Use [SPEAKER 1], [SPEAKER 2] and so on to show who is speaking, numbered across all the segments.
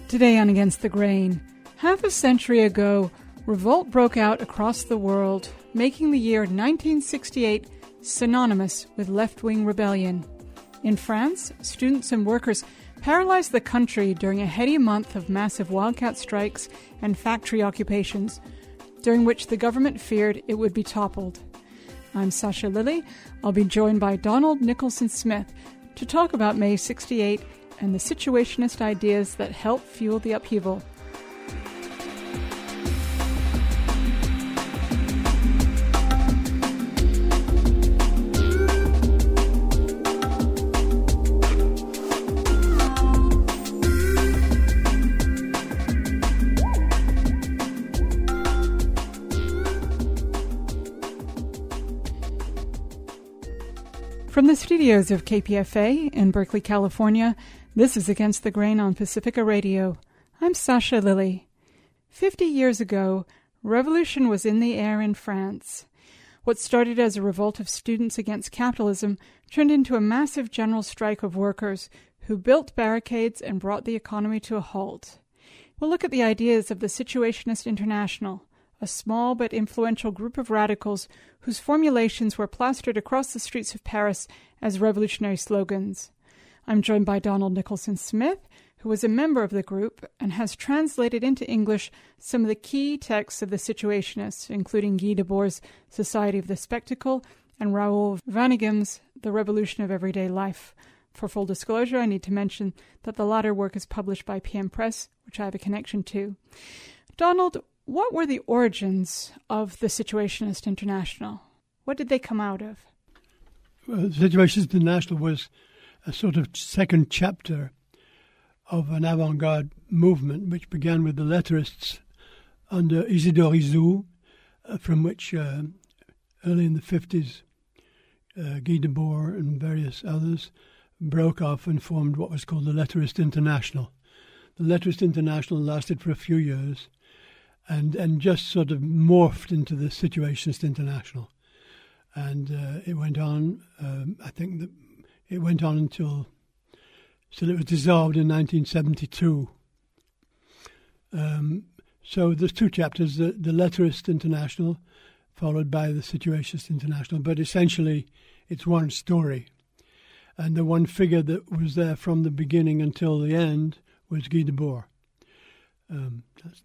[SPEAKER 1] Today on Against the Grain, half a century ago, revolt broke out across the world, making the year 1968 synonymous with left-wing rebellion. In France, students and workers paralyzed the country during a heady month of massive wildcat strikes and factory occupations, during which the government feared it would be toppled. I'm Sasha Lilly. I'll be joined by Donald Nicholson Smith to talk about May 68 and the situationist ideas that helped fuel the upheaval. From the studios of KPFA in Berkeley, California, this is Against the Grain on Pacifica Radio. I'm Sasha Lilly. 50 years ago, revolution was in the air in France. What started as a revolt of students against capitalism turned into a massive general strike of workers who built barricades and brought the economy to a halt. We'll look at the ideas of the Situationist International, a small but influential group of radicals whose formulations were plastered across the streets of Paris as revolutionary slogans. I'm joined by Donald Nicholson Smith, who was a member of the group and has translated into English some of the key texts of the Situationists, including Guy Debord's Society of the Spectacle and Raoul Vaneigham's The Revolution of Everyday Life. For full disclosure, I need to mention that the latter work is published by PM Press, which I have a connection to. Donald, what were the origins of the Situationist International? What did they come out of?
[SPEAKER 2] Well, the Situationist International was a sort of second chapter of an avant-garde movement which began with the letterists under Isidore Isou, from which early in the 50s Guy Debord and various others broke off and formed what was called the Letterist International. The Letterist International lasted for a few years and just sort of morphed into the Situationist International. And it went on, I think that it went on until it was dissolved in 1972. So there's two chapters, the Letterist International followed by the Situationist International, but essentially it's one story. And the one figure that was there from the beginning until the end was Guy Debord. And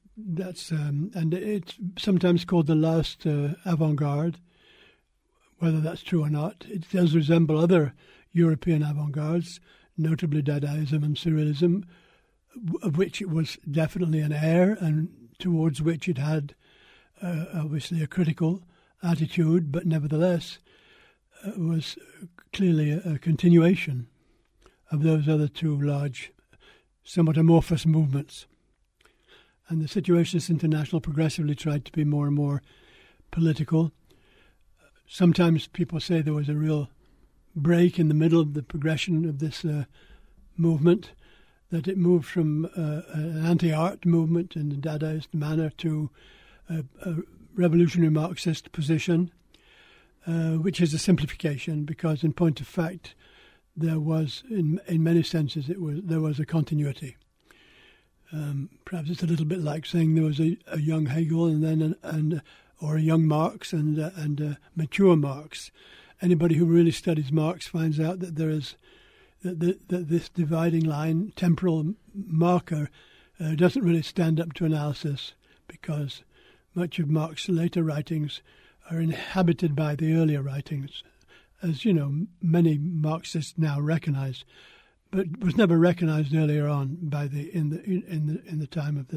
[SPEAKER 2] it's sometimes called the last avant-garde. Whether that's true or not, it does resemble other European avant-gardes, notably Dadaism and Surrealism, of which it was definitely an heir and towards which it had obviously a critical attitude, but nevertheless was clearly a continuation of those other two large, somewhat amorphous movements. And the Situationist International progressively tried to be more and more political. Sometimes people say there was a real break in the middle of the progression of this movement, that it moved from an anti-art movement in the Dadaist manner to a revolutionary Marxist position, which is a simplification because in point of fact there was, in many senses, there was a continuity. Perhaps it's a little bit like saying there was a young Hegel and then or a young Marx and a mature Marx. Anybody who really studies Marx finds out that there is that this dividing line, temporal marker, doesn't really stand up to analysis because much of Marx's later writings are inhabited by the earlier writings, as you know, many Marxists now recognize, but was never recognized earlier on by in the time of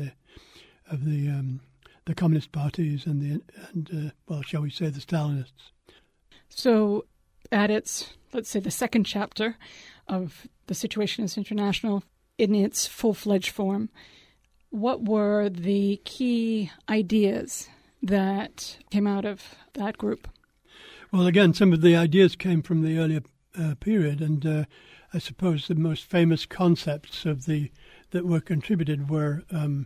[SPEAKER 2] the communist parties and shall we say, the Stalinists.
[SPEAKER 1] So, at its, let's say, the second chapter of the Situationist International, in its full-fledged form, what were the key ideas that came out of that group?
[SPEAKER 2] Well, again, some of the ideas came from the earlier period, and I suppose the most famous concepts that were contributed were,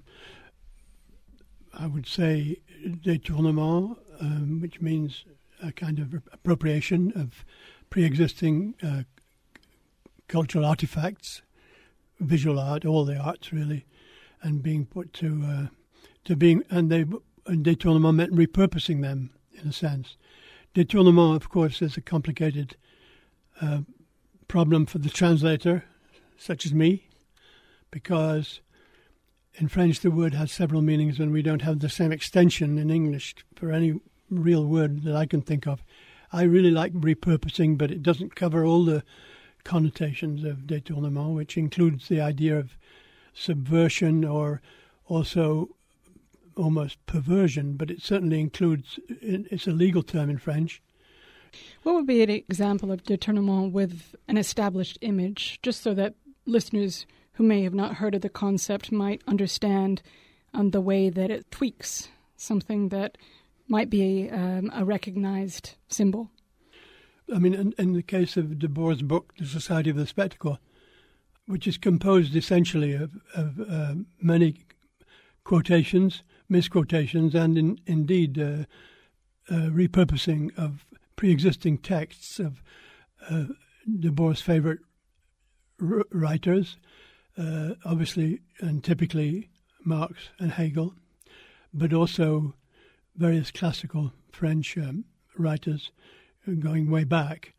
[SPEAKER 2] I would say, détournement, which means a kind of appropriation of pre-existing cultural artifacts, visual art, all the arts really, and being put to being, and détournement meant repurposing them in a sense. Détournement, of course, is a complicated problem for the translator, such as me, because in French the word has several meanings and we don't have the same extension in English for any real word that I can think of. I really like repurposing, but it doesn't cover all the connotations of détournement, which includes the idea of subversion or also almost perversion, but it certainly includes, it's a legal term in French.
[SPEAKER 1] What would be an example of détournement with an established image, just so that listeners who may have not heard of the concept might understand the way that it tweaks something that might be a recognized symbol?
[SPEAKER 2] I mean, in the case of Debord's book, The Society of the Spectacle, which is composed essentially of many quotations, misquotations, and indeed repurposing of pre-existing texts of Debord's favorite writers, obviously and typically Marx and Hegel, but also various classical French writers going way back.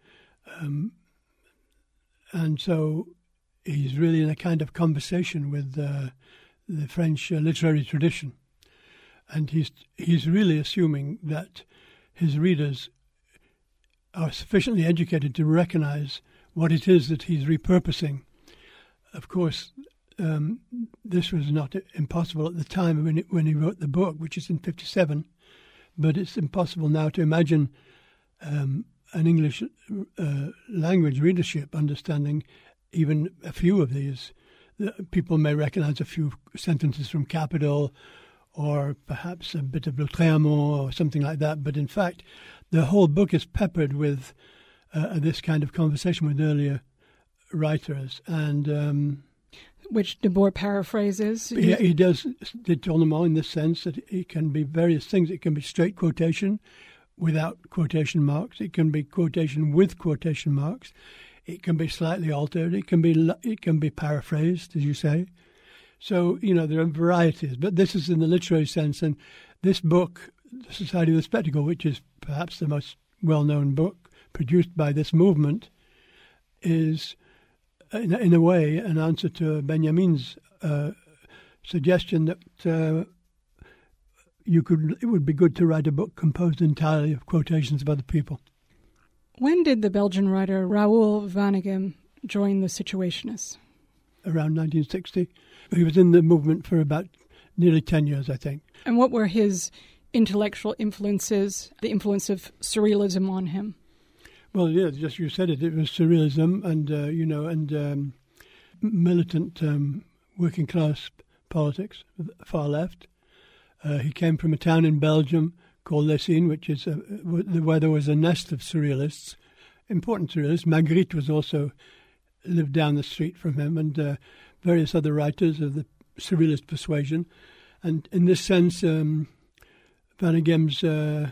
[SPEAKER 2] And so he's really in a kind of conversation with the French literary tradition. And he's really assuming that his readers are sufficiently educated to recognize what it is that he's repurposing. Of course, this was not impossible at the time when he wrote the book, which is in 1957, but it's impossible now to imagine an English language readership understanding even a few of these. People may recognize a few sentences from Capital or perhaps a bit of Lautréamont or something like that, but in fact the whole book is peppered with this kind of conversation with earlier writers, and
[SPEAKER 1] which Debord paraphrases.
[SPEAKER 2] He does détournement in the sense that it can be various things. It can be straight quotation without quotation marks. It can be quotation with quotation marks. It can be slightly altered. It can be paraphrased, as you say. So, there are varieties. But this is in the literary sense. And this book, The Society of the Spectacle, which is perhaps the most well-known book produced by this movement, is, in a way, an answer to Benjamin's suggestion that it would be good to write a book composed entirely of quotations of other people.
[SPEAKER 1] When did the Belgian writer Raoul Vaneigem join the Situationists?
[SPEAKER 2] Around 1960. He was in the movement for about nearly 10 years, I think.
[SPEAKER 1] And what were his intellectual influences, the influence of surrealism on him?
[SPEAKER 2] Well, yeah, just you said it. It was surrealism and militant working class politics, far left. He came from a town in Belgium called Lessines, which is where there was a nest of surrealists, important surrealists. Magritte was also lived down the street from him, and various other writers of the surrealist persuasion. And in this sense, Vaneigem's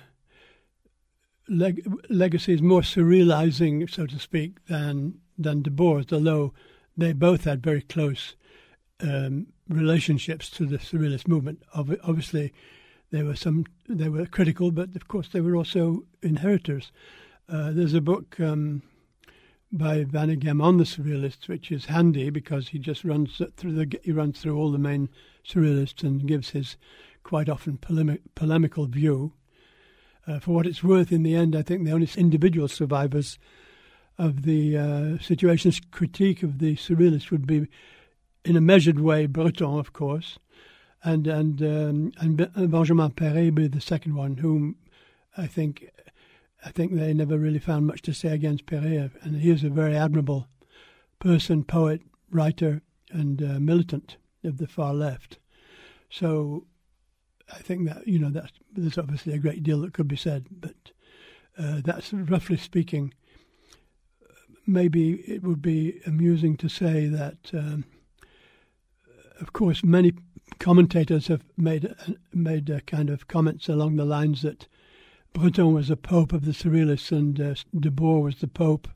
[SPEAKER 2] legacy is more surrealizing, so to speak, than Debord's, although they both had very close relationships to the surrealist movement. Obviously, they were critical, but of course they were also inheritors. There's a book by Vaneigem on the surrealists, which is handy because he just runs through all the main surrealists and gives his quite often polemical view. For what it's worth, in the end, I think the only individual survivors of the Situationist critique of the surrealists would be, in a measured way, Breton, of course, and Benjamin Péret be the second one, whom I think they never really found much to say against Péret, and he is a very admirable person, poet, writer, and militant of the far left. So I think that there's obviously a great deal that could be said, but that's roughly speaking. Maybe it would be amusing to say that, of course, many commentators have made kind of comments along the lines that Breton was the Pope of the Surrealists and Debord was the Pope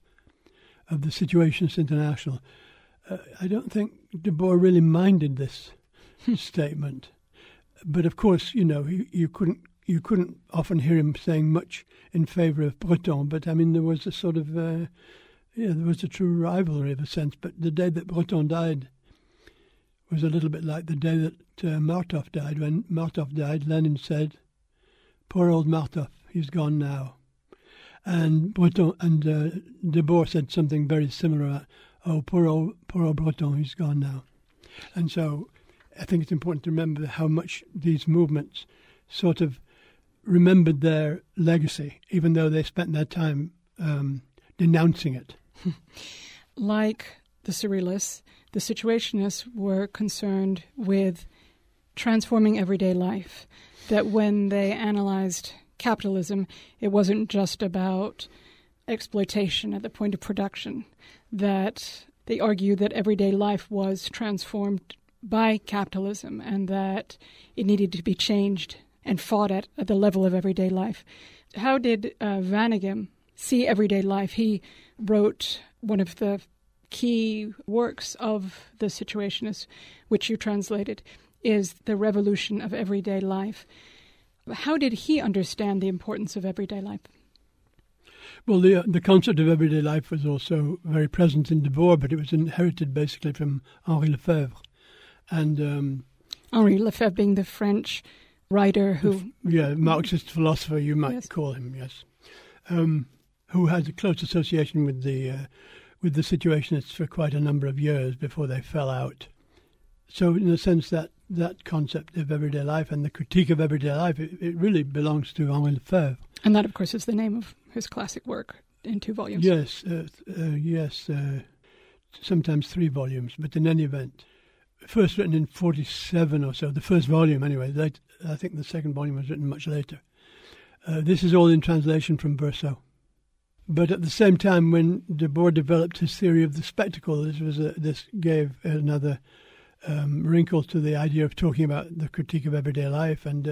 [SPEAKER 2] of the Situationists International. I don't think Debord really minded this statement. But of course, you couldn't often hear him saying much in favour of Breton. But I mean, there was a sort of there was a true rivalry of a sense. But the day that Breton died was a little bit like the day that Martov died. When Martov died, Lenin said, "Poor old Martov, he's gone now." And Breton and Debord said something very similar. "Oh, poor old Breton, he's gone now." And so I think it's important to remember how much these movements sort of remembered their legacy, even though they spent their time denouncing it.
[SPEAKER 1] Like the Surrealists, the Situationists were concerned with transforming everyday life, that when they analyzed capitalism, it wasn't just about exploitation at the point of production, that they argued that everyday life was transformed by capitalism and that it needed to be changed and fought at the level of everyday life. How did Vaneigem see everyday life? He wrote one of the key works of the Situationists, which you translated, is The Revolution of Everyday Life. How did he understand the importance of everyday life?
[SPEAKER 2] Well, the concept of everyday life was also very present in Debord, but it was inherited basically from Henri Lefebvre. And
[SPEAKER 1] Henri Lefebvre being the French writer who...
[SPEAKER 2] Marxist philosopher, you might call him, yes. Who had a close association with the Situationists for quite a number of years before they fell out. So in a sense that concept of everyday life and the critique of everyday life, it really belongs to Henri Lefebvre.
[SPEAKER 1] And that, of course, is the name of his classic work in 2 volumes.
[SPEAKER 2] Yes, sometimes 3 volumes, but in any event, first written in 1947 or so, the first volume anyway. I think the second volume was written much later. This is all in translation from Verso. But at the same time, when Debord developed his theory of the spectacle, this gave another wrinkle to the idea of talking about the critique of everyday life, and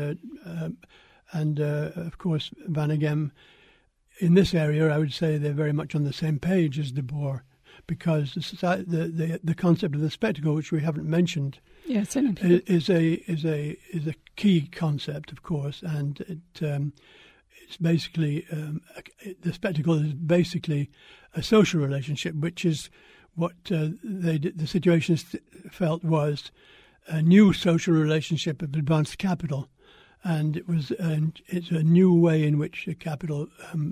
[SPEAKER 2] of course Vaneigem. In this area, I would say they're very much on the same page as Debord, because the concept of the spectacle, which we haven't mentioned, is a key concept, of course, and it's basically the spectacle is basically a social relationship, which is what the Situationists felt was a new social relationship of advanced capital, and it's a new way in which the capital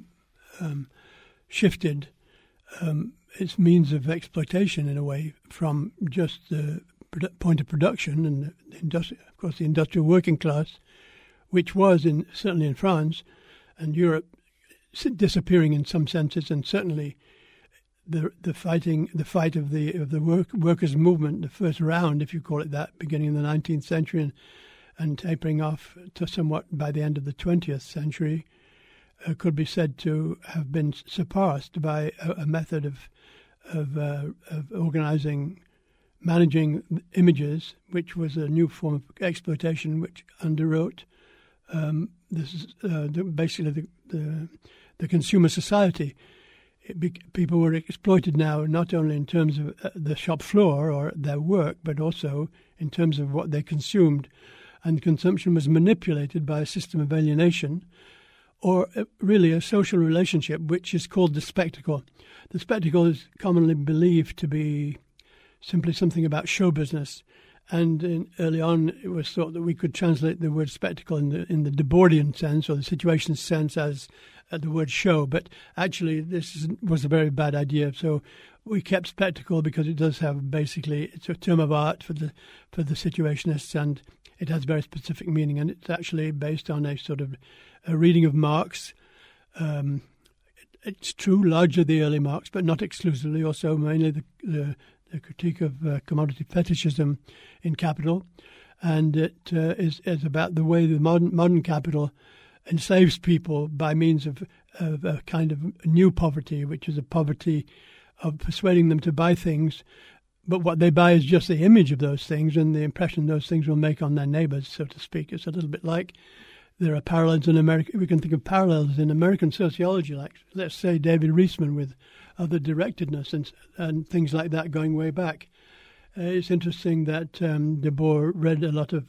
[SPEAKER 2] shifted its means of exploitation in a way from just the point of production and the industrial working class, which was certainly in France and Europe disappearing in some senses, and certainly the fight of the workers' movement, the first round, if you call it that, beginning in the 19th century and tapering off to somewhat by the end of the 20th century, could be said to have been surpassed by a method of organizing, managing images, which was a new form of exploitation, which underwrote basically the consumer society. People were exploited now not only in terms of the shop floor or their work, but also in terms of what they consumed. And consumption was manipulated by a system of alienation, or really a social relationship, which is called the spectacle. The spectacle is commonly believed to be simply something about show business. And early on, it was thought that we could translate the word spectacle in the Debordian sense, or the Situationist sense, as the word show. But actually, this was a very bad idea. So we kept spectacle because it does have it's a term of art for the Situationists, and it has very specific meaning. And it's actually based on a sort of a reading of Marx. It's true, largely the early Marx, but not exclusively. Also, mainly the critique of commodity fetishism in Capital, and it is about the way the modern capital enslaves people by means of a kind of new poverty, which is a poverty of persuading them to buy things, but what they buy is just the image of those things and the impression those things will make on their neighbors, so to speak. It's a little bit like there are parallels in America. We can think of parallels in American sociology, like, let's say, David Reisman with other directedness and things like that going way back. It's interesting that De Boer read a lot of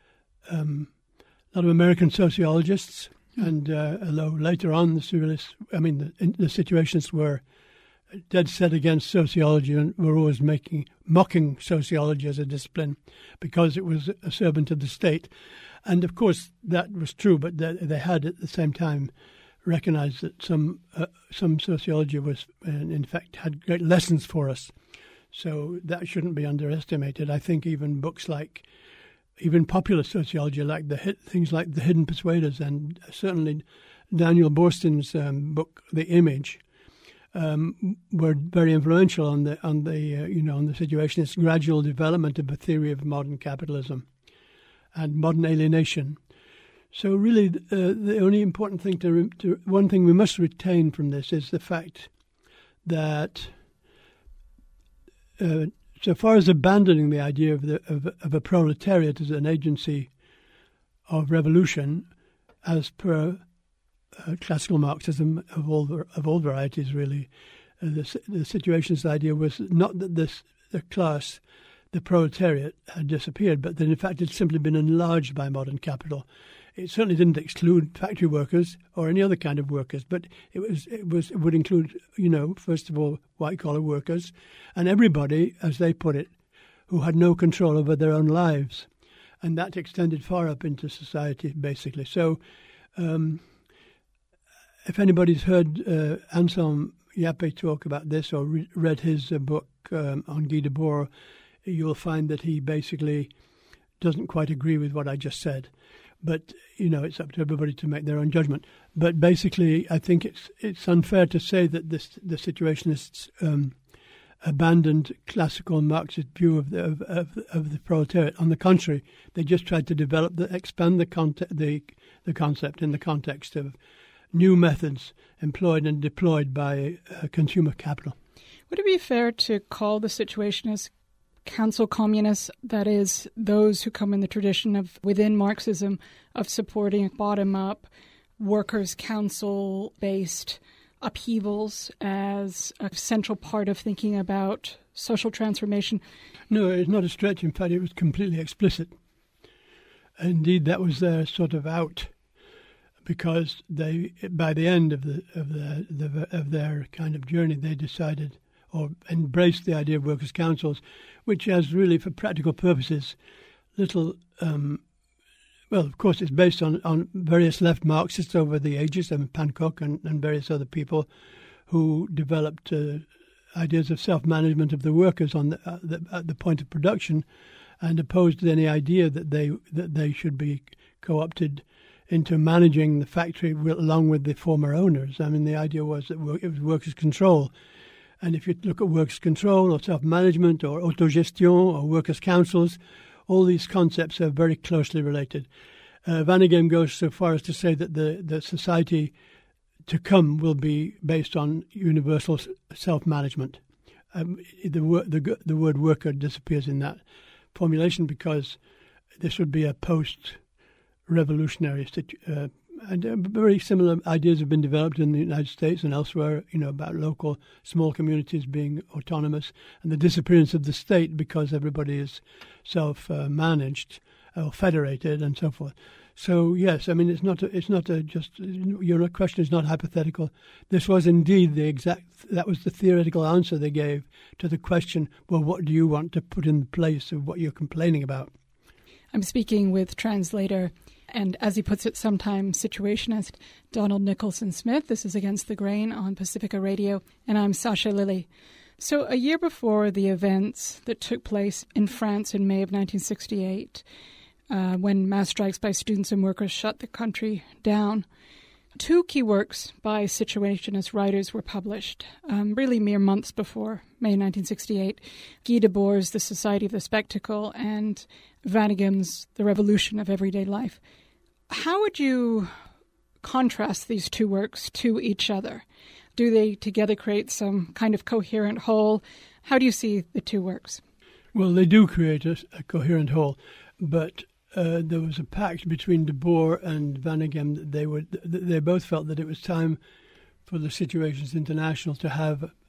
[SPEAKER 2] American sociologists, and although later on the surrealists, the situationists were dead set against sociology and were always mocking sociology as a discipline because it was a servant of the state. And of course that was true, but they had at the same time recognized that some sociology was, in fact, had great lessons for us. So that shouldn't be underestimated. I think even books like, even popular sociology, like things like The Hidden Persuaders, and certainly Daniel Boorstin's book The Image, were very influential on the situationist gradual development of a theory of modern capitalism and modern alienation. So really, the only important thing one thing we must retain from this is the fact that, so far as abandoning the idea of a proletariat as an agency of revolution, as per classical Marxism of all varieties, really, the situationist idea was not that the class, the proletariat, had disappeared, but that in fact it had simply been enlarged by modern capital. It certainly didn't exclude factory workers or any other kind of workers, but it would include, first of all, white-collar workers and everybody, as they put it, who had no control over their own lives. And that extended far up into society, basically. So if anybody's heard Anselm Yappé talk about this or read his book on Guy Debord, you'll find that he basically doesn't quite agree with what I just said. But, it's up to everybody to make their own judgment. But basically, I think it's unfair to say that the situationists abandoned classical Marxist view of the proletariat. On the contrary, they just tried to expand the concept in the context of new methods employed and deployed by consumer capital.
[SPEAKER 1] Would it be fair to call the situationists council communists, that is, those who come in the tradition of within Marxism of supporting bottom-up workers' council-based upheavals as a central part of thinking about social transformation?
[SPEAKER 2] No, it's not a stretch. In fact, it was completely explicit. Indeed, that was their sort of out, because they, by the end of their kind of journey, they decided or embraced the idea of workers' councils, which has really, for practical purposes, little. Well, of course, it's based on various left Marxists over the ages, Pankow and various other people who developed ideas of self-management of the workers at the point of production, and opposed any idea that they should be co-opted into managing the factory along with the former owners. I mean, the idea was that it was workers' control. And if you look at workers' control or self-management or autogestion or workers' councils, all these concepts are very closely related. Vaneigem goes so far as to say that the society to come will be based on universal self-management. The word worker disappears in that formulation because this would be a post-revolutionary and very similar ideas have been developed in the United States and elsewhere, about local small communities being autonomous and the disappearance of the state because everybody is self-managed or federated and so forth. So yes, I mean your question is not hypothetical. This was indeed that was the theoretical answer they gave to the question, well, what do you want to put in place of what you're complaining about?
[SPEAKER 1] I'm speaking with translator and, as he puts it, sometimes situationist Donald Nicholson Smith. This is Against the Grain on Pacifica Radio, and I'm Sasha Lilly. So a year before the events that took place in France in May of 1968, when mass strikes by students and workers shut the country down, two key works by situationist writers were published, really mere months before May 1968. Guy Debord's The Society of the Spectacle and Vaneigem's The Revolution of Everyday Life. How would you contrast these two works to each other? Do they together create some kind of coherent whole? How do you see the two works?
[SPEAKER 2] Well, they do create a coherent whole, but there was a pact between Debord and Vaneigem that they both felt that it was time for the Situationists International to have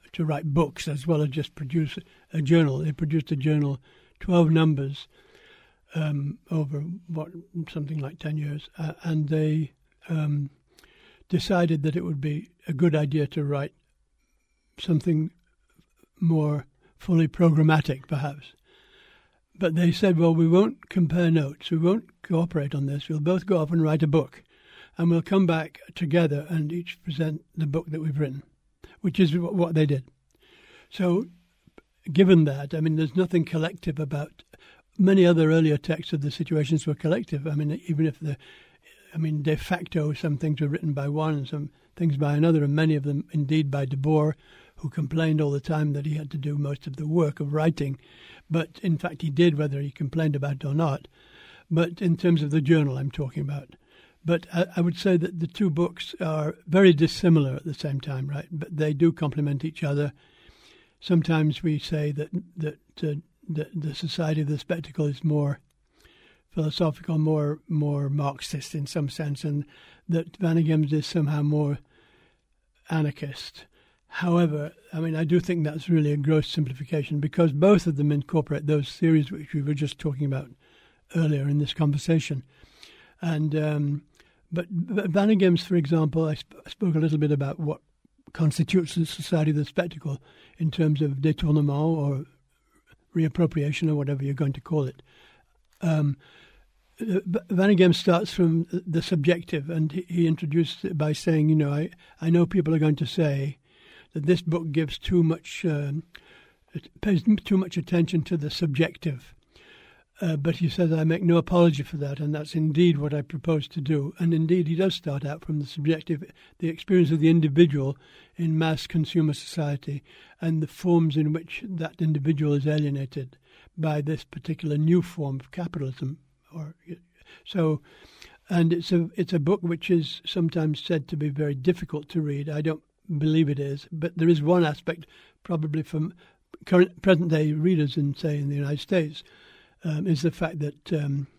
[SPEAKER 2] to write books as well as just produce a journal. They produced a journal, 12 numbers, over something like 10 years, and they decided that it would be a good idea to write something more fully programmatic, perhaps. But they said, well, we won't compare notes, we won't cooperate on this, we'll both go off and write a book, and we'll come back together and each present the book that we've written, which is what they did. So, given that, I mean, there's nothing collective about many other earlier texts of the situations were collective. I mean, even if de facto, some things were written by one and some things by another, and many of them indeed by Debord, who complained all the time that he had to do most of the work of writing. But in fact, he did, whether he complained about it or not. But in terms of the journal I'm talking about. But I would say that the two books are very dissimilar at the same time, right? But they do complement each other. Sometimes we say that the Society of the Spectacle is more philosophical, more Marxist in some sense, and that Vannegem's is somehow more anarchist. However, I mean, I do think that's really a gross simplification, because both of them incorporate those theories which we were just talking about earlier in this conversation. And but Vannegem's, for example, I spoke a little bit about what constitutes the Society of the Spectacle in terms of détournement or reappropriation or whatever you're going to call it. Vannegem starts from the subjective, and he introduced it by saying, I know people are going to say that this book gives it pays too much attention to the subjective. But he says, I make no apology for that, and that's indeed what I propose to do. And indeed, he does start out from the subjective, the experience of the individual in mass consumer society and the forms in which that individual is alienated by this particular new form of capitalism. And it's a book which is sometimes said to be very difficult to read. I don't believe it is, but there is one aspect, probably from present-day readers in the United States, is the fact that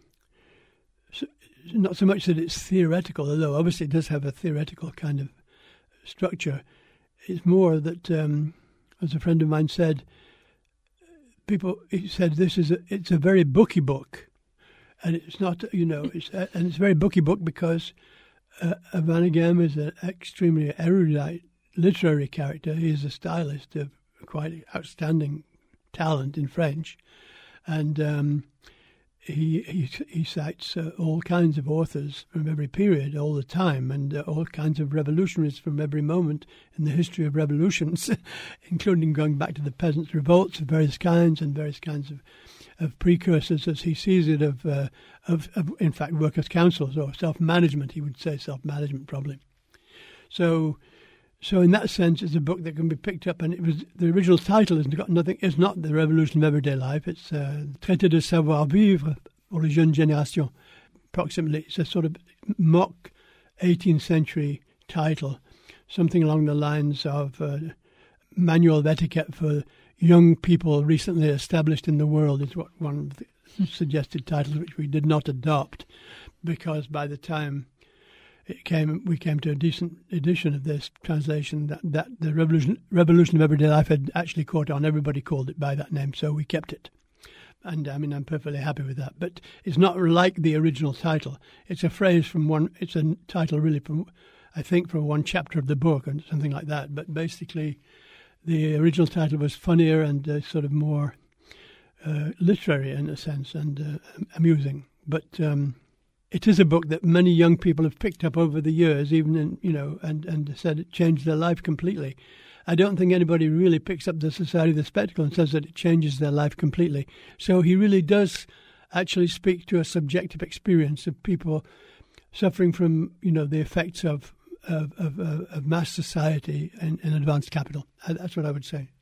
[SPEAKER 2] not so much that it's theoretical, although obviously it does have a theoretical kind of structure. It's more that, as a friend of mine said, he said it's a very booky book, and it's not, and it's a very booky book because Vannegem is an extremely erudite literary character. He is a stylist of quite outstanding talent in French. And he cites all kinds of authors from every period all the time, and all kinds of revolutionaries from every moment in the history of revolutions, including going back to the peasants' revolts of various kinds and various kinds of precursors, as he sees it, of in fact workers' councils or self-management. He would say self-management probably. So in that sense, it's a book that can be picked up, and the original title is not The Revolution of Everyday Life. It's Traité de savoir-vivre pour les jeunes générations. Approximately, it's a sort of mock 18th century title, something along the lines of Manual of Etiquette for Young People Recently Established in the World, is what one of the suggested titles, which we did not adopt, because by the time we came to a decent edition of this translation, that the Revolution of Everyday Life had actually caught on. Everybody called it by that name, so we kept it. And I mean, I'm perfectly happy with that. But it's not like the original title. It's a phrase it's a title really from one chapter of the book and something like that. But basically, the original title was funnier and sort of more literary in a sense and amusing. But it is a book that many young people have picked up over the years, even and said it changed their life completely. I don't think anybody really picks up the Society of the Spectacle and says that it changes their life completely. So he really does actually speak to a subjective experience of people suffering from, the effects of mass society and advanced capital. That's what I would say.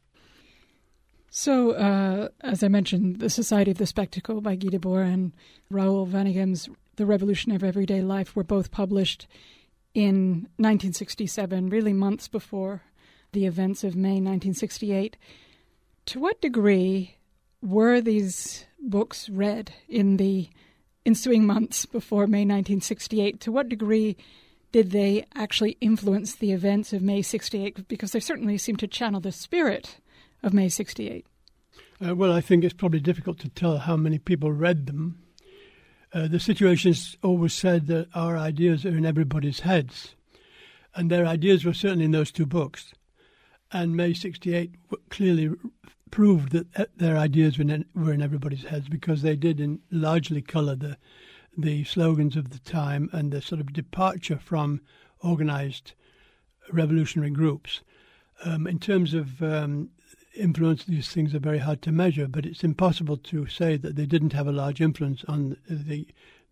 [SPEAKER 1] So, as I mentioned, The Society of the Spectacle by Guy Debord and Raoul Vannegem's The Revolution of Everyday Life were both published in 1967, really months before the events of May 1968. To what degree were these books read in the ensuing months before May 1968? To what degree did they actually influence the events of May 68? Because they certainly seem to channel the spirit of May 68.
[SPEAKER 2] Well, I think it's probably difficult to tell how many people read them. The Situationists always said that our ideas are in everybody's heads, and their ideas were certainly in those two books. And May 68 clearly proved that their ideas were in everybody's heads, because they did largely colour the slogans of the time and the sort of departure from organised revolutionary groups. In terms of influence, these things are very hard to measure, but it's impossible to say that they didn't have a large influence on the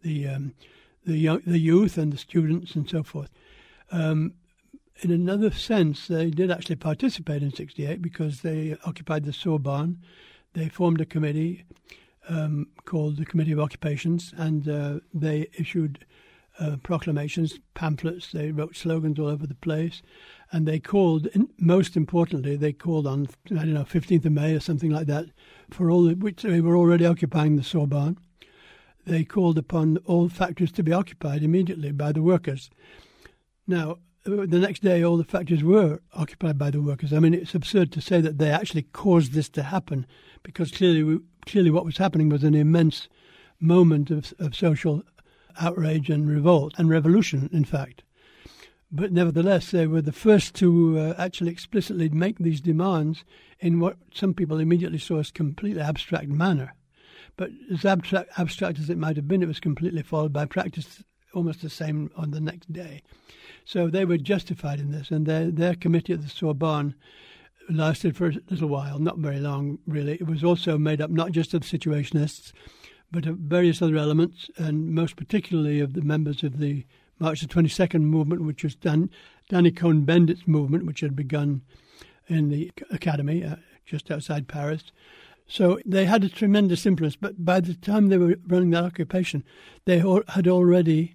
[SPEAKER 2] youth and the students and so forth. In another sense, they did actually participate in 68 because they occupied the Sorbonne. They formed a committee called the Committee of Occupations, and they issued proclamations, pamphlets. They wrote slogans all over the place, and they called, most importantly, they called on, 15th of May or something like that, for all which they were already occupying the Sorbonne. They called upon all factories to be occupied immediately by the workers. Now, the next day, all the factories were occupied by the workers. I mean, it's absurd to say that they actually caused this to happen, because clearly what was happening was an immense moment of social outrage and revolt and revolution, in fact. But nevertheless, they were the first to actually explicitly make these demands in what some people immediately saw as completely abstract manner. But as abstract as it might have been, it was completely followed by practice almost the same on the next day. So they were justified in this, and their committee at the Sorbonne lasted for a little while, not very long, really. It was also made up not just of Situationists, but of various other elements, and most particularly of the members of the March the 22nd movement, which was Danny Cohn-Bendit's movement, which had begun in the academy just outside Paris. So they had a tremendous influence, but by the time they were running that occupation, they had already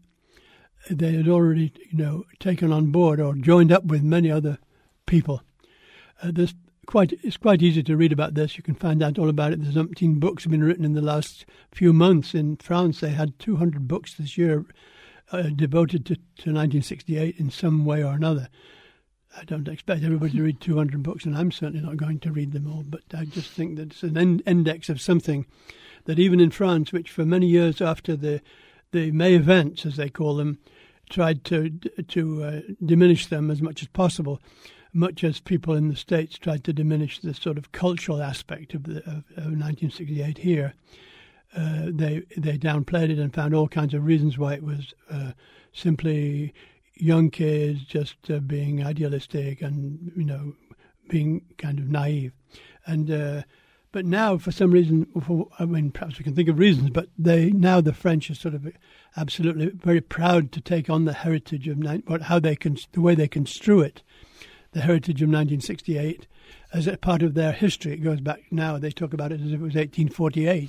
[SPEAKER 2] taken on board or joined up with many other people. It's quite easy to read about this. You can find out all about it. There's 17 books have been written in the last few months. In France, they had 200 books this year devoted to 1968 in some way or another. I don't expect everybody to read 200 books, and I'm certainly not going to read them all, but I just think that it's an index of something that even in France, which for many years after the May events, as they call them, tried to diminish them as much as possible, much as people in the States tried to diminish the sort of cultural aspect of 1968 here. They downplayed it and found all kinds of reasons why it was simply young kids just being idealistic and, being kind of naive. And but now, for some reason, perhaps we can think of reasons, but the French are sort of absolutely very proud to take on the heritage of the way they construe it, the heritage of 1968, as a part of their history. It goes back now. They talk about it as if it was 1848,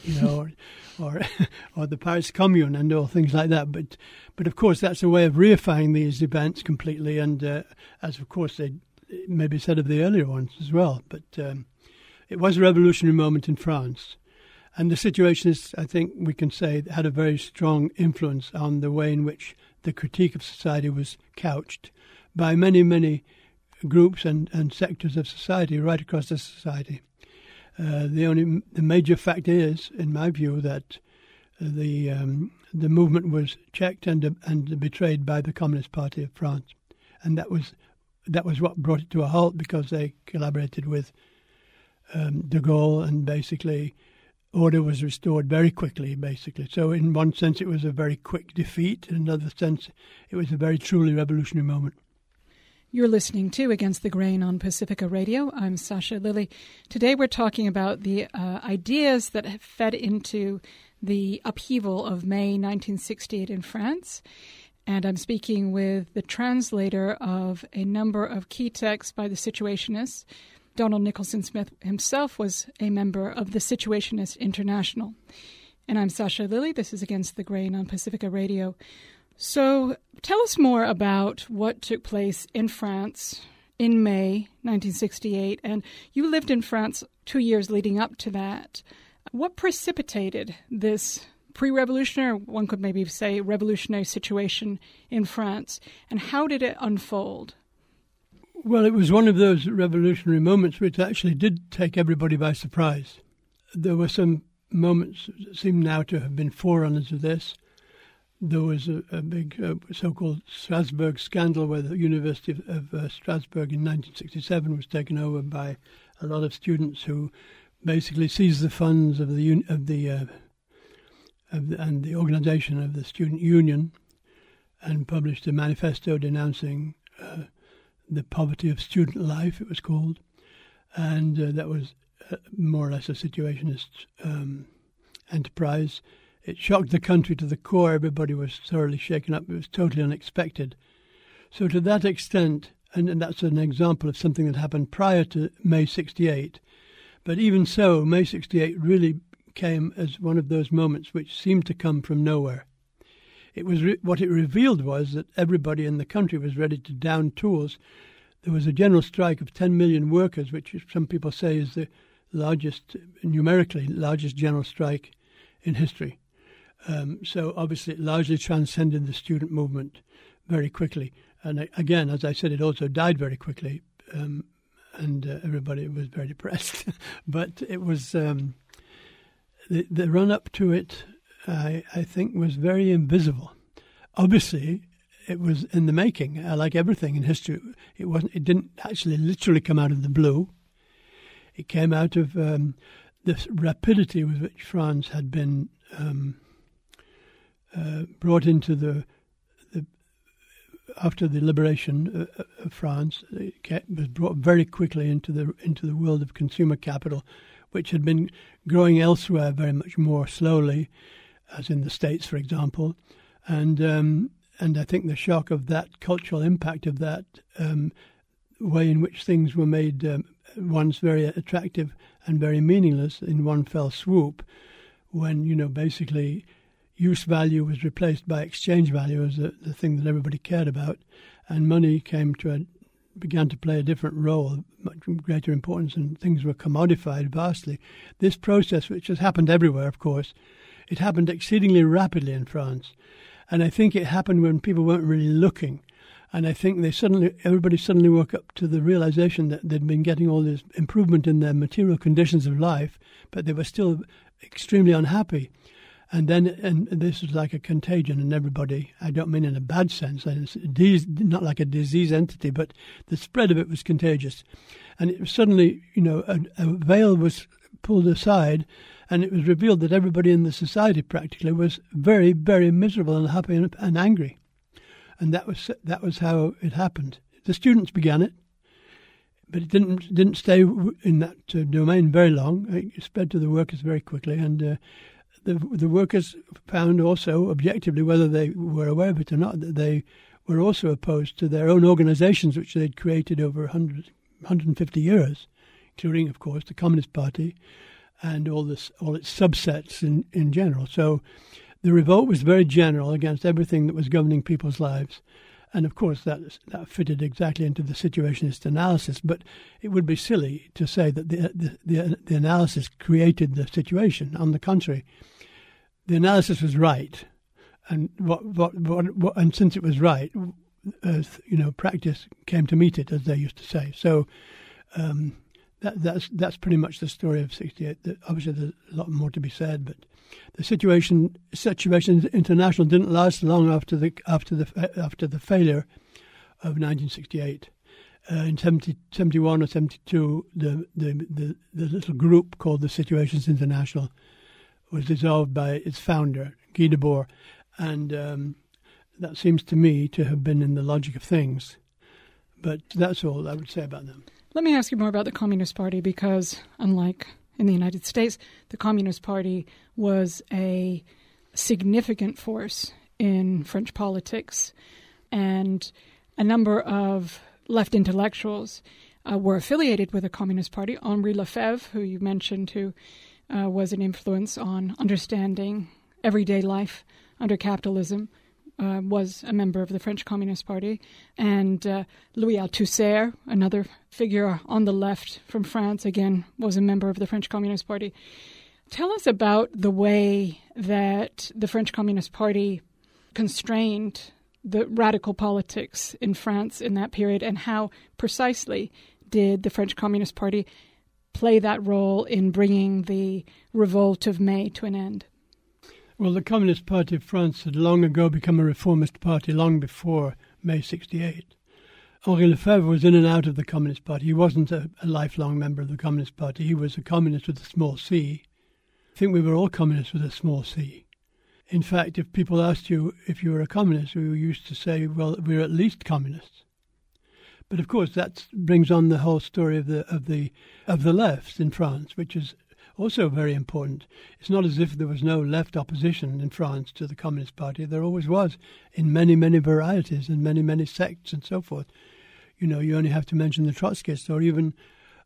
[SPEAKER 2] or the Paris Commune and all things like that. But of course, that's a way of reifying these events completely, and as of course it may be said of the earlier ones as well. But it was a revolutionary moment in France, and the Situationists, I think we can say, had a very strong influence on the way in which the critique of society was couched by many, many groups and sectors of society right across the society. The major fact is, in my view, that the movement was checked and betrayed by the Communist Party of France, and that was what brought it to a halt, because they collaborated with de Gaulle, and basically order was restored very quickly, basically. So in one sense it was a very quick defeat, in another sense it was a very truly revolutionary moment.
[SPEAKER 1] You're listening to Against the Grain on Pacifica Radio. I'm Sasha Lilley. Today we're talking about the ideas that have fed into the upheaval of May 1968 in France. And I'm speaking with the translator of a number of key texts by the Situationists. Donald Nicholson Smith himself was a member of the Situationist International. And I'm Sasha Lilley. This is Against the Grain on Pacifica Radio. So tell us more about what took place in France in May 1968. And you lived in France 2 years leading up to that. What precipitated this pre-revolutionary, one could maybe say revolutionary situation in France, and how did it unfold?
[SPEAKER 2] Well, it was one of those revolutionary moments which actually did take everybody by surprise. There were some moments that seem now to have been forerunners of this. There was a big so-called Strasbourg scandal where the University of Strasbourg in 1967 was taken over by a lot of students who basically seized the funds of the organization of the student union and published a manifesto denouncing the poverty of student life, it was called. And that was more or less a situationist enterprise. It shocked the country to the core. Everybody was thoroughly shaken up. It was totally unexpected. So to that extent, and that's an example of something that happened prior to May 68, but even so, May 68 really came as one of those moments which seemed to come from nowhere. It was what it revealed was that everybody in the country was ready to down tools. There was a general strike of 10 million workers, which some people say is the largest, numerically largest general strike in history. So obviously it largely transcended the student movement very quickly. And again, as I said, it also died very quickly, and everybody was very depressed. But it was the run-up to it, I think, was very invisible. Obviously, it was in the making. Like everything in history, it didn't actually literally come out of the blue. It came out of the rapidity with which France had been brought into the after the liberation of France. It was brought very quickly into the world of consumer capital, which had been growing elsewhere very much more slowly, as in the States, for example, and I think the shock of that cultural impact of that way in which things were made once very attractive and very meaningless in one fell swoop, when basically use value was replaced by exchange value as the thing that everybody cared about, and money began to play a different role, much greater importance, and things were commodified vastly. This process, which has happened everywhere, of course, it happened exceedingly rapidly in France, and I think it happened when people weren't really looking. And I think everybody suddenly woke up to the realization that they'd been getting all this improvement in their material conditions of life, but they were still extremely unhappy. And this was like a contagion, and everybody, I don't mean in a bad sense, not like a disease entity, but the spread of it was contagious. And it was suddenly, a veil was pulled aside, and it was revealed that everybody in the society practically was very, very miserable and unhappy and angry. And that was how it happened. The students began it, but it didn't stay in that domain very long. It spread to the workers very quickly, and the workers found also, objectively, whether they were aware of it or not, that they were also opposed to their own organizations, which they'd created over 150 years, including, of course, the Communist Party and all its subsets in general. So the revolt was very general against everything that was governing people's lives. And, of course, that fitted exactly into the situationist analysis. But it would be silly to say that the analysis created the situation. On the contrary, the analysis was right. And and since it was right, practice came to meet it, as they used to say. So that's pretty much the story of '68. Obviously, there's a lot more to be said, but the situation international didn't last long after the failure of 1968. In 71 or 72, the little group called the Situations International was dissolved by its founder, Guy Debord, and that seems to me to have been in the logic of things. But that's all I would say about them.
[SPEAKER 1] Let me ask you more about the Communist Party, because unlike in the United States, the Communist Party was a significant force in French politics, and a number of left intellectuals were affiliated with the Communist Party. Henri Lefebvre, who you mentioned, who was an influence on understanding everyday life under capitalism, was a member of the French Communist Party, and Louis Althusser, another figure on the left from France, again, was a member of the French Communist Party. Tell us about the way that the French Communist Party constrained the radical politics in France in that period, and how precisely did the French Communist Party play that role in bringing the revolt of May to an end?
[SPEAKER 2] Well, the Communist Party of France had long ago become a reformist party, long before May 68. Henri Lefebvre was in and out of the Communist Party. He wasn't a lifelong member of the Communist Party. He was a communist with a small c. I think we were all communists with a small c. In fact, if people asked you if you were a communist, we used to say, well, we're at least communists. But of course, that brings on the whole story of the left in France, which is also very important. It's not as if there was no left opposition in France to the Communist Party. There always was, in many, many varieties and many, many sects and so forth. You know, you only have to mention the Trotskyists, or even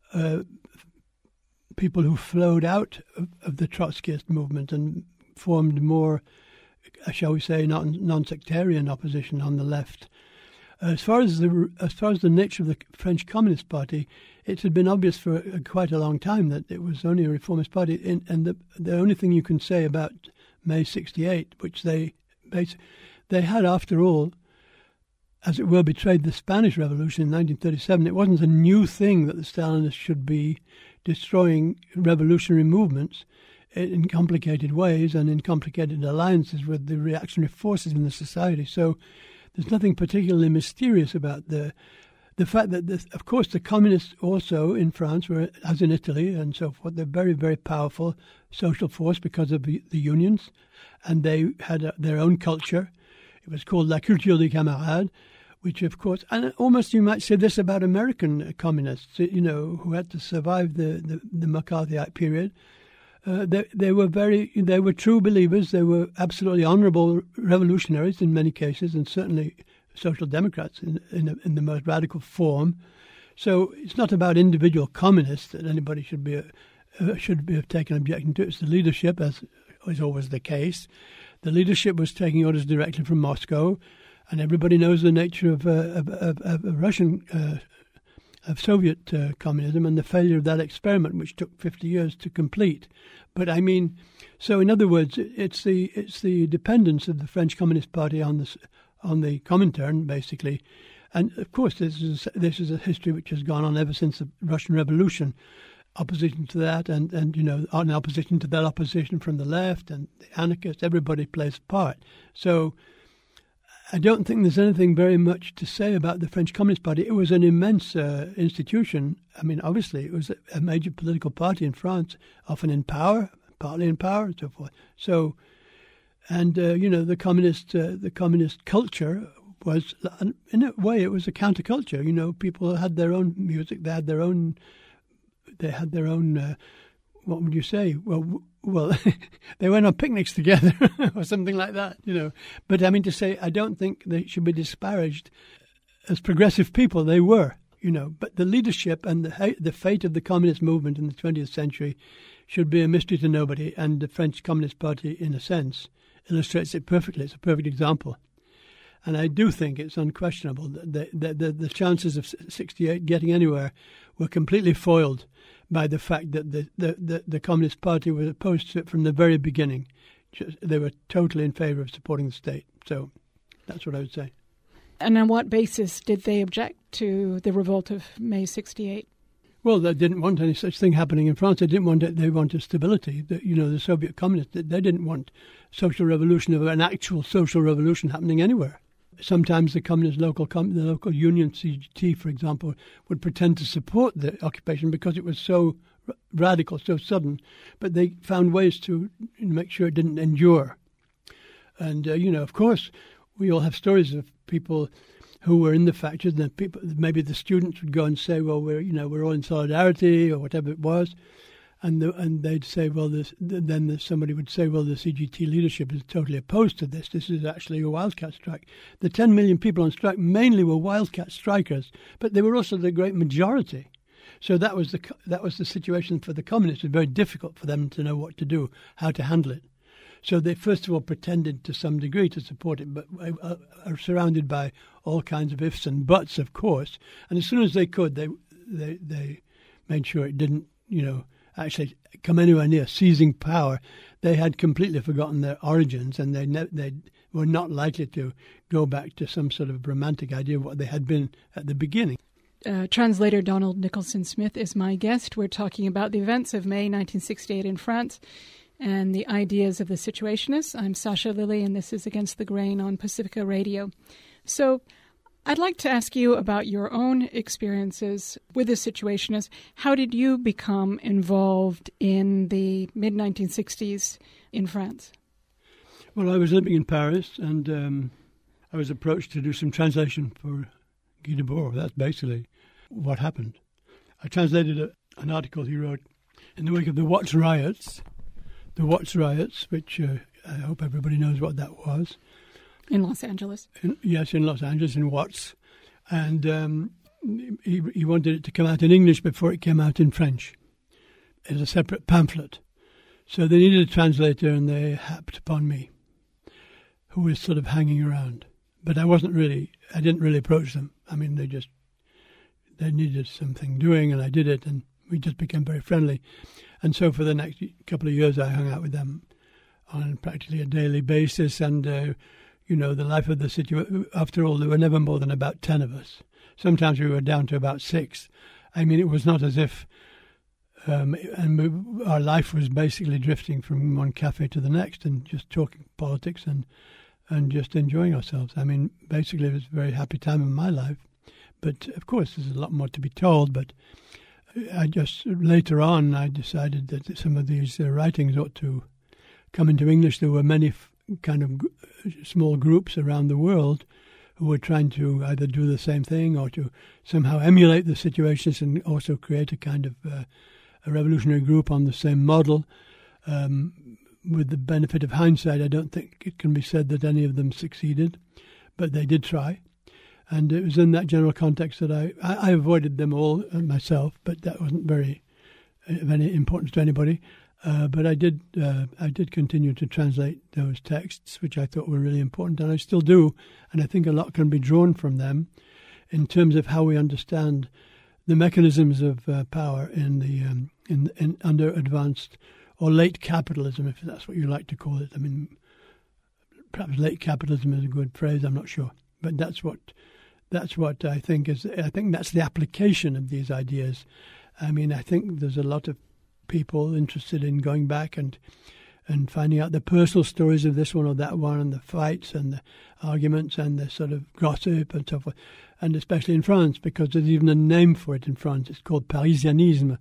[SPEAKER 2] people who flowed out of the Trotskyist movement and formed more, shall we say, non-sectarian opposition on the left. As far as the nature of the French Communist Party, it had been obvious for quite a long time that it was only a reformist party. And the only thing you can say about May 68, which they had, after all, as it were, betrayed the Spanish Revolution in 1937. It wasn't a new thing that the Stalinists should be destroying revolutionary movements in complicated ways and in complicated alliances with the reactionary forces in the society. So there's nothing particularly mysterious about the fact that, of course, the communists also in France were, as in Italy and so forth, they're very, very powerful social force because of the unions, and they had their own culture. It was called La Culture des Camarades, which, of course, and almost you might say this about American communists, you know, who had to survive the McCarthyite period. They were true believers. They were absolutely honourable revolutionaries in many cases, and certainly social democrats in the most radical form. So it's not about individual communists that anybody should have taken objection to. It's the leadership, as is always the case. The leadership was taking orders directly from Moscow, and everybody knows the nature of Russian. Of Soviet communism and the failure of that experiment, which took 50 years to complete. But I mean, so in other words, it's the dependence of the French Communist Party on the Comintern, basically, and of course this is a history which has gone on ever since the Russian Revolution. Opposition to that, and you know, in opposition to that opposition from the left and the anarchists, everybody plays a part. So I don't think there's anything very much to say about the French Communist Party. It was an immense institution. I mean, obviously, it was a major political party in France, often in power, partly in power, and so forth. So, and you know, the communist culture was, in a way, it was a counterculture. You know, people had their own music. They had their own. What would you say? Well, they went on picnics together or something like that, you know. But I mean to say, I don't think they should be disparaged as progressive people. They were, you know. But the leadership and the fate of the communist movement in the 20th century should be a mystery to nobody. And the French Communist Party, in a sense, illustrates it perfectly. It's a perfect example. And I do think it's unquestionable that the chances of 68 getting anywhere were completely foiled by the fact that the Communist Party was opposed to it from the very beginning. They were totally in favour of supporting the state. So that's what I would say.
[SPEAKER 1] And on what basis did they object to the revolt of May 68?
[SPEAKER 2] Well, they didn't want any such thing happening in France. They didn't want it. They wanted stability. The Soviet communists, they didn't want social revolution, of an actual social revolution happening anywhere. Sometimes the communist the local union, CGT, for example, would pretend to support the occupation because it was so radical, so sudden. But they found ways to make sure it didn't endure. And, of course, we all have stories of people who were in the factions. And maybe the students would go and say, well, we're all in solidarity or whatever it was. And they'd say, well, somebody would say, well, the CGT leadership is totally opposed to this. This is actually a wildcat strike. The 10 million people on strike mainly were wildcat strikers, but they were also the great majority. So that was the situation for the communists. It was very difficult for them to know what to do, how to handle it. So they first of all pretended to some degree to support it, but are surrounded by all kinds of ifs and buts, of course. And as soon as they could, they made sure it didn't, actually come anywhere near seizing power, they had completely forgotten their origins, and they were not likely to go back to some sort of romantic idea of what they had been at the beginning.
[SPEAKER 1] Translator Donald Nicholson Smith is my guest. We're talking about the events of May 1968 in France and the ideas of the Situationists. I'm Sasha Lilley, and this is Against the Grain on Pacifica Radio. So I'd like to ask you about your own experiences with the Situationists. How did you become involved in the mid-1960s in France?
[SPEAKER 2] Well, I was living in Paris, and I was approached to do some translation for Guy Debord. That's basically what happened. I translated an article he wrote in the wake of the Watts riots. The Watts riots, which I hope everybody knows what that was.
[SPEAKER 1] In Los Angeles?
[SPEAKER 2] Yes, in Los Angeles, in Watts. And he wanted it to come out in English before it came out in French as a separate pamphlet. So they needed a translator, and they happed upon me, who was sort of hanging around. But I didn't really approach them. I mean, they needed something doing, and I did it, and we just became very friendly. And so for the next couple of years, I hung out with them on practically a daily basis. And, the life of the city, after all, there were never more than about 10 of us. Sometimes we were down to about 6. I mean, it was not as if our life was basically drifting from one cafe to the next and just talking politics and just enjoying ourselves. I mean, basically, it was a very happy time in my life. But, of course, there's a lot more to be told. But later on, I decided that some of these writings ought to come into English. There were many kind of small groups around the world who were trying to either do the same thing or to somehow emulate the situations and also create a kind of a revolutionary group on the same model. With the benefit of hindsight, I don't think it can be said that any of them succeeded, but they did try. And it was in that general context that I avoided them all myself, but that wasn't very of any importance to anybody. But I did continue to translate those texts, which I thought were really important, and I still do. And I think a lot can be drawn from them in terms of how we understand the mechanisms of power in under advanced or late capitalism, if that's what you like to call it. I mean, perhaps late capitalism is a good phrase. I'm not sure, but that's what I think is. I think that's the application of these ideas. I mean, I think there's a lot of people interested in going back and finding out the personal stories of this one or that one, and the fights and the arguments and the sort of gossip and so forth, and especially in France, because there's even a name for it in France. It's called Parisianisme.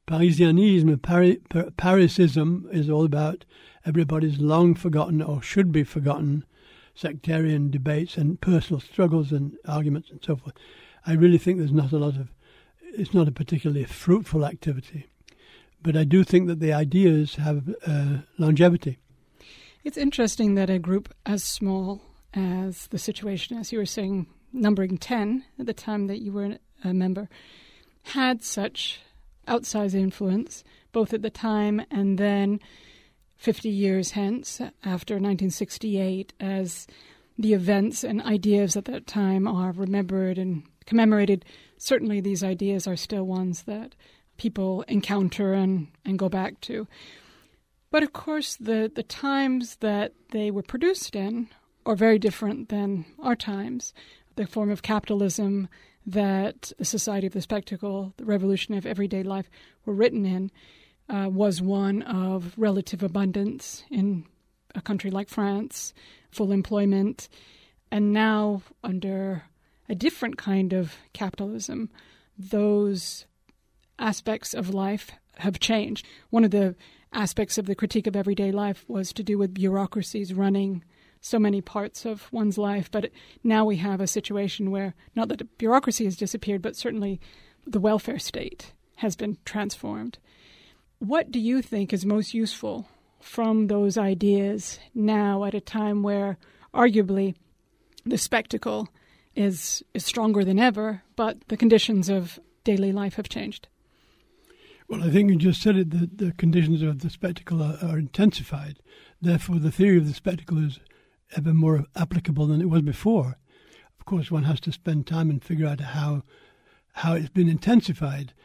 [SPEAKER 2] Parisism is all about everybody's long forgotten or should be forgotten sectarian debates and personal struggles and arguments and so forth. I really think it's not a particularly fruitful activity. But I do think that the ideas have longevity.
[SPEAKER 1] It's interesting that a group as small as the Situationists, you were saying numbering 10 at the time that you were a member, had such outsized influence, both at the time and then 50 years hence, after 1968, as the events and ideas at that time are remembered and commemorated. Certainly these ideas are still ones that people encounter and go back to. But of course, the times that they were produced in are very different than our times. The form of capitalism that the Society of the Spectacle, the Revolution of Everyday Life, were written in was one of relative abundance in a country like France, full employment, and now under a different kind of capitalism, those aspects of life have changed. One of the aspects of the critique of everyday life was to do with bureaucracies running so many parts of one's life. But now we have a situation where, not that bureaucracy has disappeared, but certainly the welfare state has been transformed. What do you think is most useful from those ideas now at a time where arguably the spectacle is stronger than ever, but the conditions of daily life have changed?
[SPEAKER 2] Well, I think you just said it, the conditions of the spectacle are intensified. Therefore, the theory of the spectacle is ever more applicable than it was before. Of course, one has to spend time and figure out how it's been intensified.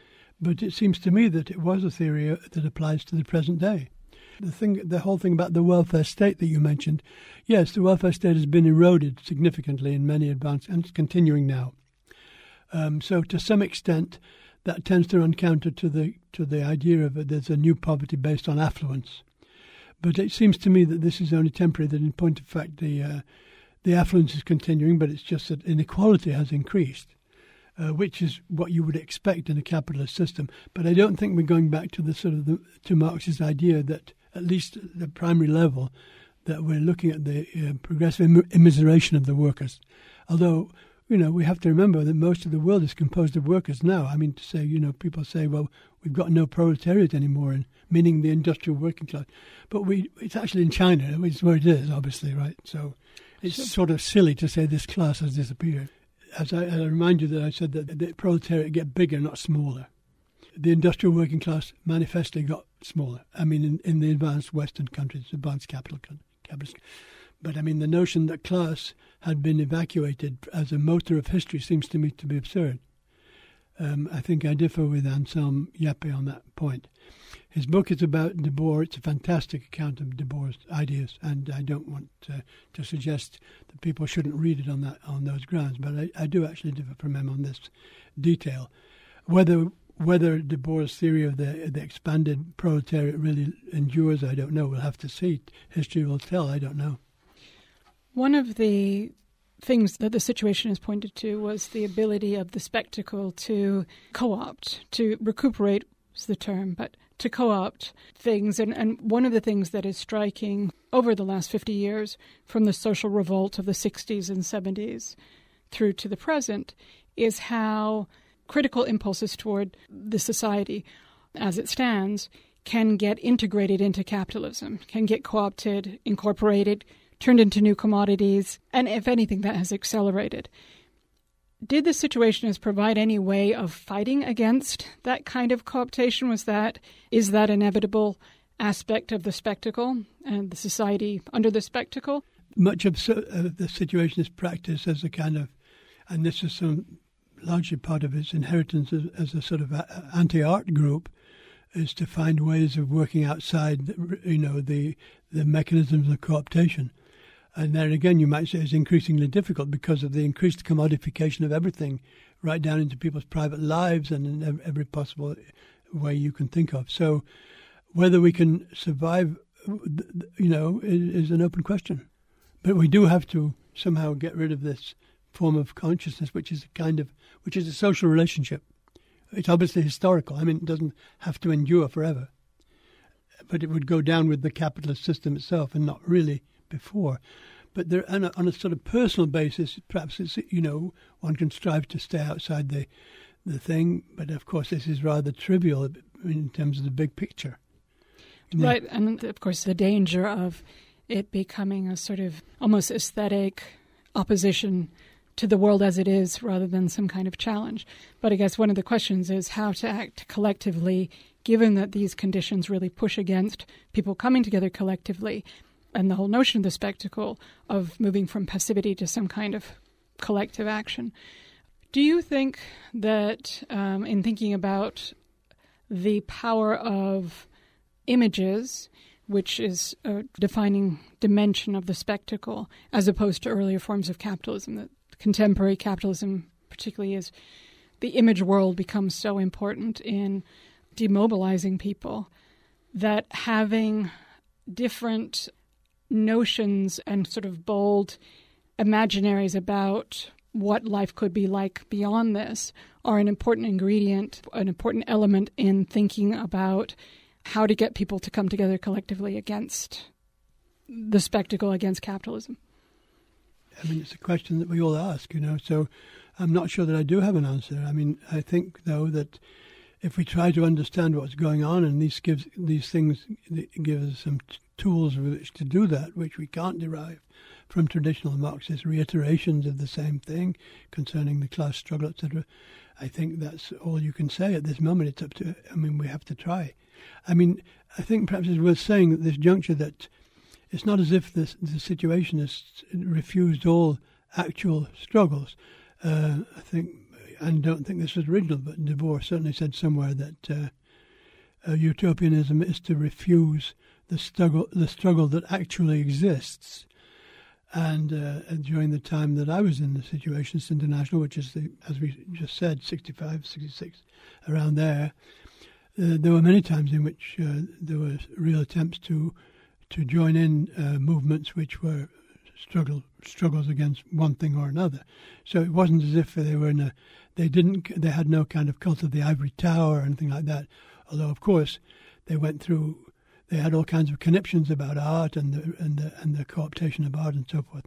[SPEAKER 2] But it seems to me that it was a theory that applies to the present day. The whole thing about the welfare state that you mentioned, yes, the welfare state has been eroded significantly in many advanced, and it's continuing now. So to some extent, that tends to run counter to the idea of there's a new poverty based on affluence. But it seems to me that this is only temporary, that in point of fact the affluence is continuing, but it's just that inequality has increased, which is what you would expect in a capitalist system. But I don't think we're going back to to Marx's idea that, at least at the primary level, that we're looking at the progressive immiseration of the workers. Although, we have to remember that most of the world is composed of workers now. I mean, to say, people say, well, we've got no proletariat anymore, meaning the industrial working class. But it's actually in China, which is where it is, obviously, right? So it's sort of silly to say this class has disappeared. As I remind you that I said that the proletariat get bigger, not smaller. The industrial working class manifestly got smaller. I mean, in the advanced Western countries, advanced capitalist. But I mean, the notion that class had been evacuated as a motor of history seems to me to be absurd. I think I differ with Anselm Yappe on that point. His book is about Debord. It's a fantastic account of Debord's ideas, and I don't want to suggest that people shouldn't read it on those grounds, but I do actually differ from him on this detail. Whether Debord's theory of the expanded proletariat really endures, I don't know. We'll have to see. History will tell. I don't know.
[SPEAKER 1] One of the things that the situation has pointed to was the ability of the spectacle to co-opt, to recuperate is the term, but to co-opt things. And one of the things that is striking over the last 50 years, from the social revolt of the 60s and 70s through to the present, is how critical impulses toward the society as it stands can get integrated into capitalism, can get co-opted, incorporated, turned into new commodities, and if anything, that has accelerated. Did the situationists provide any way of fighting against that kind of co-optation? Is that an inevitable aspect of the spectacle and the society under the spectacle?
[SPEAKER 2] Much of the situationist practice as a kind of, and this is largely part of its inheritance as a sort of anti-art group, is to find ways of working outside, the mechanisms of co-optation. And then again, you might say it's increasingly difficult because of the increased commodification of everything, right down into people's private lives and in every possible way you can think of. So whether we can survive, is an open question. But we do have to somehow get rid of this form of consciousness, which is a social relationship. It's obviously historical. I mean, it doesn't have to endure forever. But it would go down with the capitalist system itself and not really before. But there, on a sort of personal basis, perhaps it's, one can strive to stay outside the thing. But of course, this is rather trivial in terms of the big picture.
[SPEAKER 1] Right. And of course, the danger of it becoming a sort of almost aesthetic opposition to the world as it is rather than some kind of challenge. But I guess one of the questions is how to act collectively, given that these conditions really push against people coming together collectively, and the whole notion of the spectacle of moving from passivity to some kind of collective action. Do you think that in thinking about the power of images, which is a defining dimension of the spectacle, as opposed to earlier forms of capitalism, that contemporary capitalism particularly is, the image world becomes so important in demobilizing people, that having different notions and sort of bold imaginaries about what life could be like beyond this are an important ingredient, an important element in thinking about how to get people to come together collectively against the spectacle, against capitalism?
[SPEAKER 2] I mean, it's a question that we all ask, so I'm not sure that I do have an answer. I mean, I think, though, that if we try to understand what's going on, and these things give us some tools with which to do that, which we can't derive from traditional Marxist reiterations of the same thing concerning the class struggle, etc. I think that's all you can say at this moment. It's up to, we have to try. I think perhaps it's worth saying at this juncture that it's not as if the situationists refused all actual struggles. I think and don't think this was original, but De Boer certainly said somewhere that utopianism is to refuse the struggle that actually exists. And during the time that I was in the Situationists International, which is, as we just said, 65, 66, around there were many times in which there were real attempts to join in movements which were struggles against one thing or another. So it wasn't as if they were they had no kind of cult of the ivory tower or anything like that. Although, of course, they had all kinds of conniptions about art and the co-optation of art and so forth.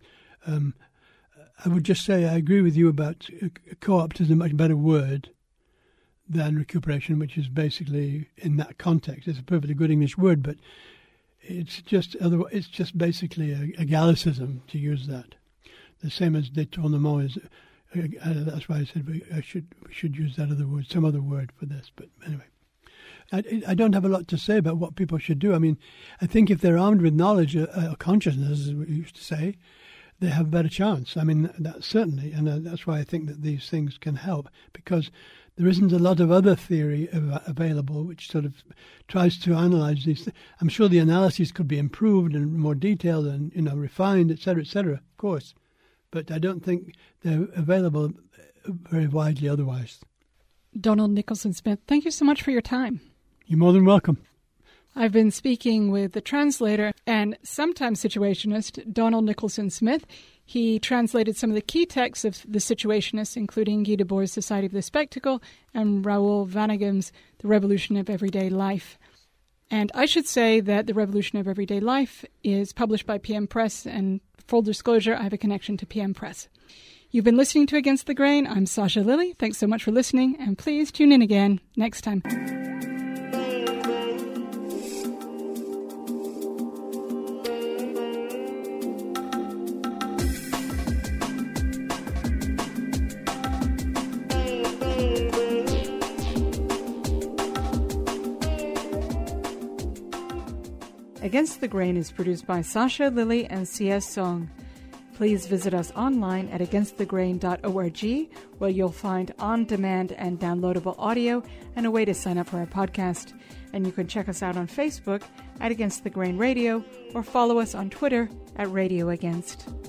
[SPEAKER 2] I would just say I agree with you about co-opt is a much better word than recuperation, which is basically, in that context, it's a perfectly good English word, but it's just basically a Gallicism to use that. The same as détournement is. That's why I said we should use that other word, some other word for this. But anyway. I don't have a lot to say about what people should do. I mean, I think if they're armed with knowledge or consciousness, as we used to say, they have a better chance. I mean, that certainly, and that's why I think that these things can help, because there isn't a lot of other theory available which sort of tries to analyze these things. I'm sure the analyses could be improved and more detailed and, refined, etc., of course. But I don't think they're available very widely otherwise.
[SPEAKER 1] Donald Nicholson Smith, thank you so much for your time.
[SPEAKER 2] You're more than welcome.
[SPEAKER 1] I've been speaking with the translator and sometimes situationist Donald Nicholson Smith. He translated some of the key texts of the Situationists, including Guy Debord's Society of the Spectacle and Raoul Vanegam's The Revolution of Everyday Life. And I should say that The Revolution of Everyday Life is published by PM Press, and full disclosure, I have a connection to PM Press. You've been listening to Against the Grain. I'm Sasha Lilley. Thanks so much for listening, and please tune in again next time. Against the Grain is produced by Sasha Lilley and C.S. Song. Please visit us online at againstthegrain.org, where you'll find on-demand and downloadable audio and a way to sign up for our podcast. And you can check us out on Facebook at Against the Grain Radio or follow us on Twitter at Radio Against.